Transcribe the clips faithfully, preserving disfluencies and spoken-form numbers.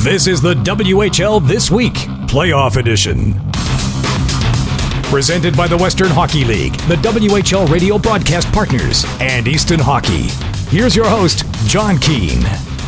This is the W H L This Week, Playoff Edition. Presented by the Western Hockey League, the W H L radio broadcast partners, and Easton Hockey. Here's your host, John Keane.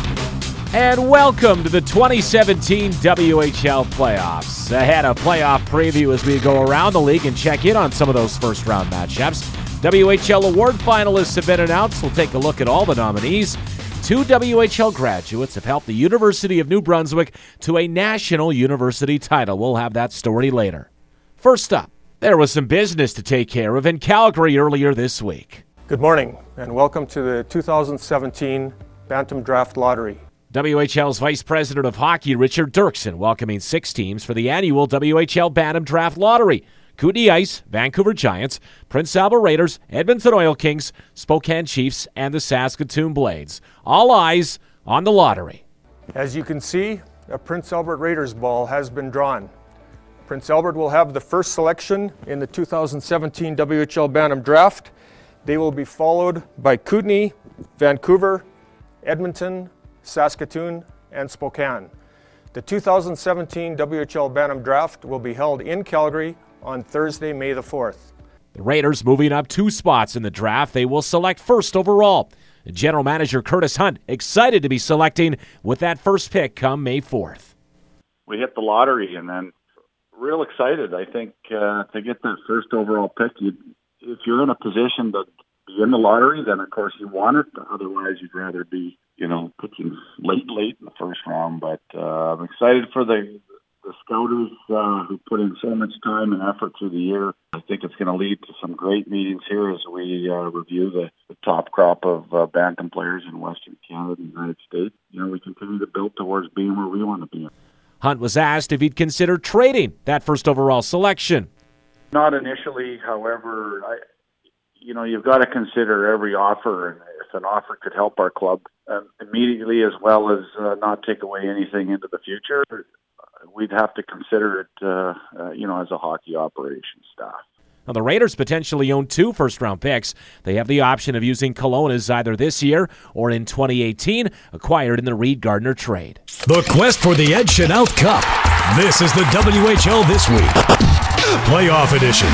And welcome to the twenty seventeen W H L Playoffs. Ahead of playoff preview as we go around the league and check in on some of those first-round matchups. W H L award finalists have been announced. We'll take a look at all the nominees. Two W H L graduates have helped the University of New Brunswick to a national university title. We'll have that story later. First up, there was some business to take care of in Calgary earlier this week. Good morning, and welcome to the two thousand seventeen Bantam Draft Lottery. W H L's Vice President of Hockey, Richard Dirksen, welcoming six teams for the annual W H L Bantam Draft Lottery. Kootenay Ice, Vancouver Giants, Prince Albert Raiders, Edmonton Oil Kings, Spokane Chiefs, and the Saskatoon Blades. All eyes on the lottery. As you can see, a Prince Albert Raiders ball has been drawn. Prince Albert will have the first selection in the two thousand seventeen W H L Bantam Draft. They will be followed by Kootenay, Vancouver, Edmonton, Saskatoon, and Spokane. The two thousand seventeen W H L Bantam Draft will be held in Calgary on Thursday, May the fourth. The Raiders moving up two spots in the draft. They will select first overall. General Manager Curtis Hunt excited to be selecting with that first pick come May fourth. We hit the lottery and then real excited. I think uh, to get that first overall pick, you, if you're in a position to be in the lottery, then of course you want it. Otherwise, you'd rather be, you know, picking late, late in the first round. But uh, I'm excited for the the scouters uh, who put in so much time and effort through the year. I think it's going to lead to some great meetings here as we uh, review the, the top crop of uh, Bantam players in Western Canada and the United States. You know, we continue to build towards being where we want to be. Hunt was asked if he'd consider trading that first overall selection. Not initially, however, I, you know, you've got to consider every offer, and if an offer could help our club uh, immediately as well as uh, not take away anything into the future, we'd have to consider it, uh, uh, you know, as a hockey operations staff. Now, the Raiders potentially own two first-round picks. They have the option of using Kelowna's either this year or in twenty eighteen, acquired in the Reed Gardner trade. The quest for the Ed Chenault Cup. This is the W H L This Week, Playoff Edition.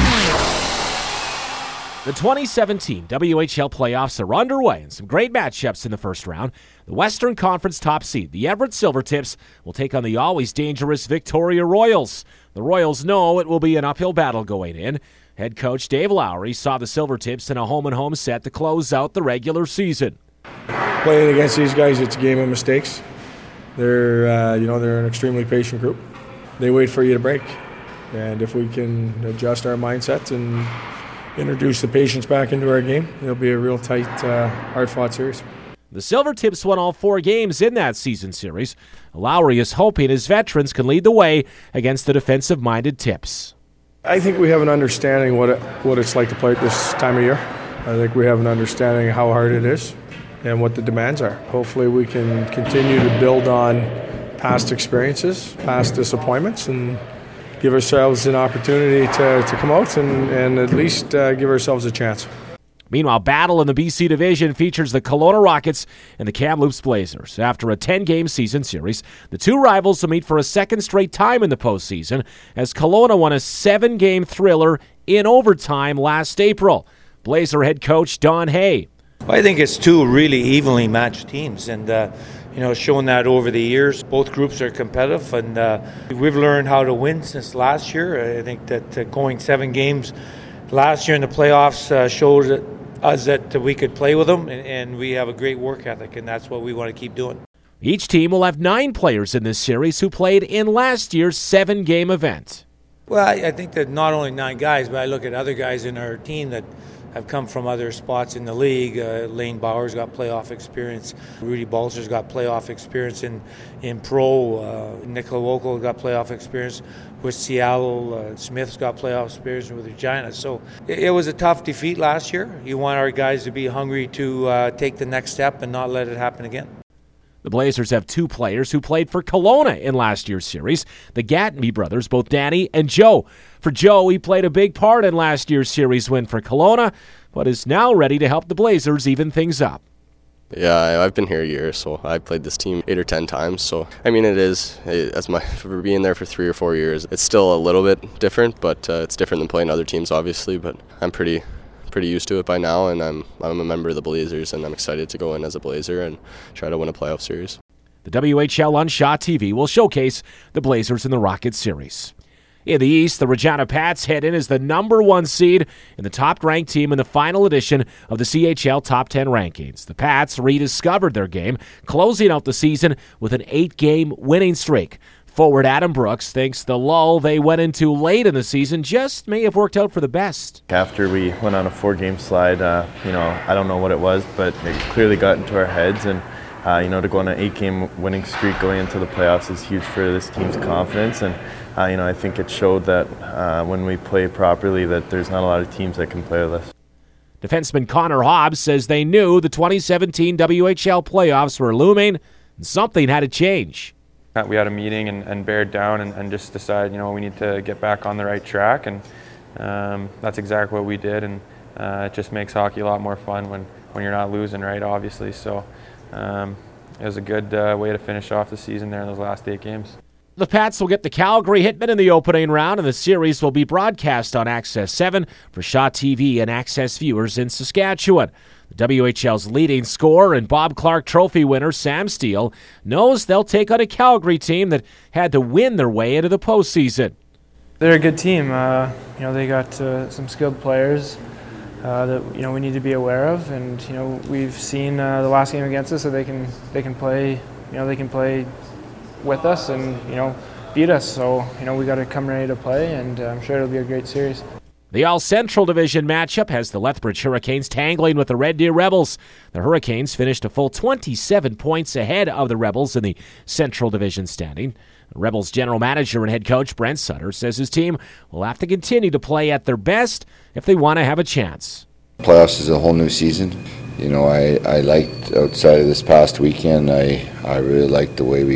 The twenty seventeen W H L playoffs are underway and some great matchups in the first round. The Western Conference top seed, the Everett Silvertips, will take on the always dangerous Victoria Royals. The Royals know it will be an uphill battle going in. Head coach Dave Lowry saw the Silvertips in a home-and-home set to close out the regular season. Playing against these guys, it's a game of mistakes. They're, uh, you know, they're an extremely patient group. They wait for you to break, and if we can adjust our mindsets and introduce the patience back into our game, it'll be a real tight, uh, hard-fought series. The Silvertips won all four games in that season series. Lowry is hoping his veterans can lead the way against the defensive-minded Tips. I think we have an understanding what it, what it's like to play at this time of year. I think we have an understanding of how hard it is and what the demands are. Hopefully we can continue to build on past experiences, past disappointments, and give ourselves an opportunity to, to come out and, and at least uh, give ourselves a chance. Meanwhile, battle in the B C Division features the Kelowna Rockets and the Kamloops Blazers. After a ten-game season series, the two rivals will meet for a second straight time in the postseason as Kelowna won a seven-game thriller in overtime last April. Blazer head coach Don Hay. I think it's two really evenly matched teams, and uh, you know, shown that over the years. Both groups are competitive, and uh, we've learned how to win since last year. I think that uh, going seven games last year in the playoffs uh, showed that us that we could play with them, and, and we have a great work ethic, and that's what we want to keep doing. Each team will have nine players in this series who played in last year's seven-game event. Well, I, I think that not only nine guys, but I look at other guys in our team that have come from other spots in the league. Uh, Lane Bauer's got playoff experience. Rudy Balcer's got playoff experience in, in pro. Uh, Nicola Wokal got playoff experience with Seattle. Uh, Smith's got playoff experience with Regina. So it, it was a tough defeat last year. You want our guys to be hungry to uh, take the next step and not let it happen again. The Blazers have two players who played for Kelowna in last year's series, the Gattenby brothers, both Danny and Joe. For Joe, he played a big part in last year's series win for Kelowna, but is now ready to help the Blazers even things up. Yeah, I- I've been here a year, so I played this team eight or ten times. So, I mean, it is, it, as my, for being there for three or four years, it's still a little bit different, but uh, it's different than playing other teams, obviously. But I'm pretty pretty used to it by now, and I'm I'm a member of the Blazers, and I'm excited to go in as a Blazer and try to win a playoff series. The W H L on Shaw T V will showcase the Blazers in the Rocket Series. In the East, the Regina Pats head in as the number one seed and the top-ranked team in the final edition of the C H L Top ten rankings. The Pats rediscovered their game, closing out the season with an eight-game winning streak. Forward Adam Brooks thinks the lull they went into late in the season just may have worked out for the best. After we went on a four-game slide, uh, you know, I don't know what it was, but it clearly got into our heads, and uh, you know, to go on an eight-game winning streak going into the playoffs is huge for this team's confidence, and uh, you know, I think it showed that uh, when we play properly, that there's not a lot of teams that can play with us. Defenseman Connor Hobbs says they knew the twenty seventeen W H L playoffs were looming, and something had to change. We had a meeting and, and bared down and, and just decided, you know, we need to get back on the right track, and um, that's exactly what we did. And uh, it just makes hockey a lot more fun when, when you're not losing, right? Obviously, so um, it was a good uh, way to finish off the season there in those last eight games. The Pats will get the Calgary Hitmen in the opening round, and the series will be broadcast on Access seven for Shaw T V and Access viewers in Saskatchewan. The W H L's leading scorer and Bob Clark Trophy winner Sam Steele knows they'll take on a Calgary team that had to win their way into the postseason. They're a good team. Uh, you know, they got uh, some skilled players uh, that you know we need to be aware of, and you know we've seen uh, the last game against us, so they can they can play. You know, they can play with us and you know beat us. So you know we got to come ready to play, and uh, I'm sure it'll be a great series. The All-Central Division matchup has the Lethbridge Hurricanes tangling with the Red Deer Rebels. The Hurricanes finished a full twenty-seven points ahead of the Rebels in the Central Division standing. The Rebels general manager and head coach Brent Sutter says his team will have to continue to play at their best if they want to have a chance. Playoffs is a whole new season. You know, I, I liked, outside of this past weekend, I, I really liked the way we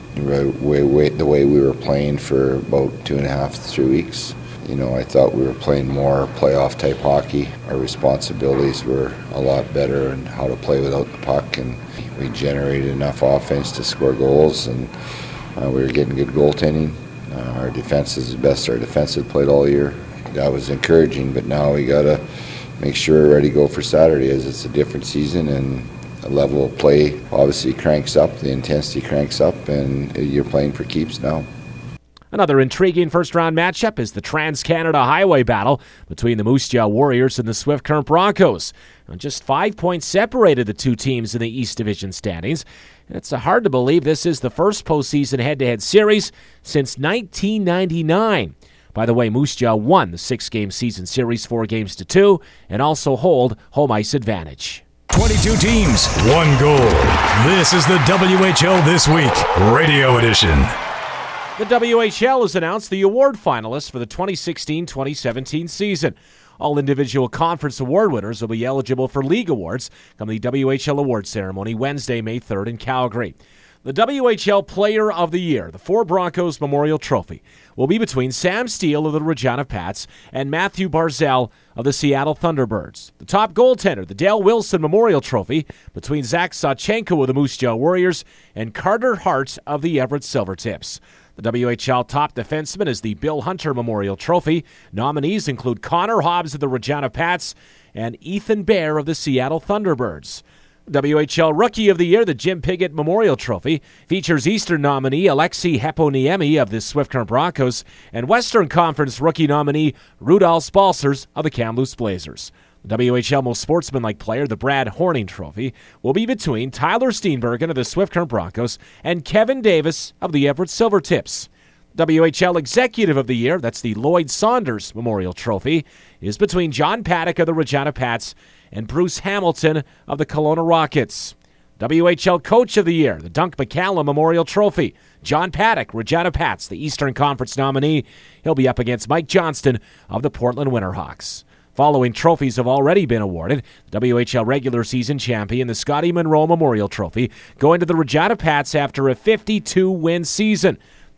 way, way, the way we were playing for about two and a half, three weeks. You know, I thought we were playing more playoff-type hockey. Our responsibilities were a lot better in how to play without the puck, and we generated enough offense to score goals, and uh, we were getting good goaltending. Uh, our defense is the best our defense had played all year. That was encouraging, but now we got to make sure we're ready to go for Saturday, as it's a different season, and the level of play obviously cranks up, the intensity cranks up, and you're playing for keeps now. Another intriguing first-round matchup is the Trans-Canada Highway battle between the Moose Jaw Warriors and the Swift Current Broncos. Now, just five points separated the two teams in the East Division standings. It's hard to believe this is the first postseason head-to-head series since nineteen ninety-nine. By the way, Moose Jaw won the six-game season series four games to two and also hold home ice advantage. twenty-two teams, one goal. This is the W H L This Week Radio Edition. The W H L has announced the award finalists for the twenty sixteen twenty seventeen season. All individual conference award winners will be eligible for league awards come the W H L award ceremony Wednesday, May third in Calgary. The W H L Player of the Year, the Four Broncos Memorial Trophy, will be between Sam Steele of the Regina Pats and Matthew Barzal of the Seattle Thunderbirds. The top goaltender, the Dale Wilson Memorial Trophy, between Zach Sawchenko of the Moose Jaw Warriors and Carter Hart of the Everett Silvertips. The W H L top defenseman is the Bill Hunter Memorial Trophy. Nominees include Connor Hobbs of the Regina Pats and Ethan Bear of the Seattle Thunderbirds. W H L Rookie of the Year, the Jim Piggott Memorial Trophy, features Eastern nominee Alexei Heponiemi of the Swift Current Broncos and Western Conference Rookie nominee Rudolph Balcers of the Kamloops Blazers. The W H L Most Sportsmanlike Player, the Brad Horning Trophy, will be between Tyler Steenbergen of the Swift Current Broncos and Kevin Davis of the Everett Silvertips. W H L Executive of the Year, that's the Lloyd Saunders Memorial Trophy, is between John Paddock of the Regina Pats and Bruce Hamilton of the Kelowna Rockets. W H L Coach of the Year, the Dunk McCallum Memorial Trophy. John Paddock, Regina Pats, the Eastern Conference nominee. He'll be up against Mike Johnston of the Portland Winterhawks. Following trophies have already been awarded. The W H L regular season champion, the Scotty Monroe Memorial Trophy, going to the Regina Pats after a fifty-two win season.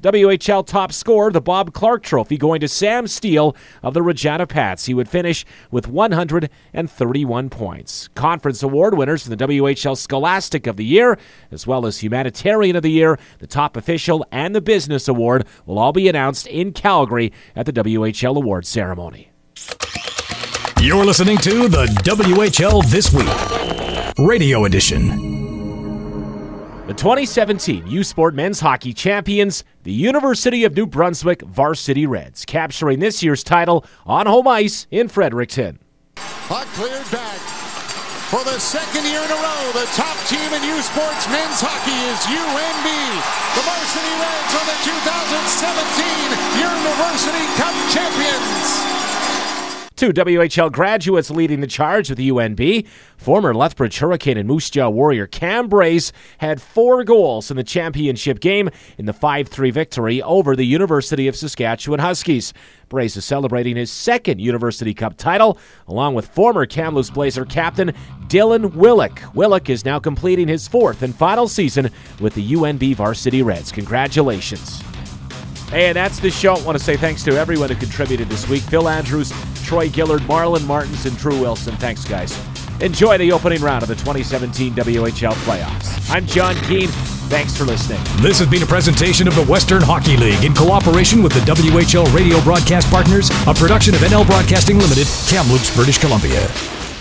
W H L top scorer, the Bob Clark Trophy, going to Sam Steele of the Regina Pats. He would finish with one hundred thirty-one points. Conference award winners for the W H L Scholastic of the Year, as well as Humanitarian of the Year, the Top Official, and the Business Award will all be announced in Calgary at the W H L Awards ceremony. You're listening to the W H L This Week, Radio Edition. The twenty seventeen U Sport Men's Hockey Champions, the University of New Brunswick Varsity Reds, capturing this year's title on home ice in Fredericton. Puck cleared back. For the second year in a row, the top team in U Sports Men's Hockey is U N B. The Varsity Reds are the two thousand seventeen University Cup champions. Two W H L graduates leading the charge with U N B. Former Lethbridge Hurricane and Moose Jaw Warrior Cam Brace had four goals in the championship game in the five three victory over the University of Saskatchewan Huskies. Brace is celebrating his second University Cup title, along with former Kamloops Blazer captain Dylan Willick. Willick is now completing his fourth and final season with the U N B Varsity Reds. Congratulations. And that's the show. I want to say thanks to everyone who contributed this week. Phil Andrews, Troy Gillard, Marlon Martins, and Drew Wilson. Thanks, guys. Enjoy the opening round of the twenty seventeen W H L playoffs. I'm John Keane. Thanks for listening. This has been a presentation of the Western Hockey League in cooperation with the W H L Radio Broadcast Partners, a production of N L Broadcasting Limited, Kamloops, British Columbia.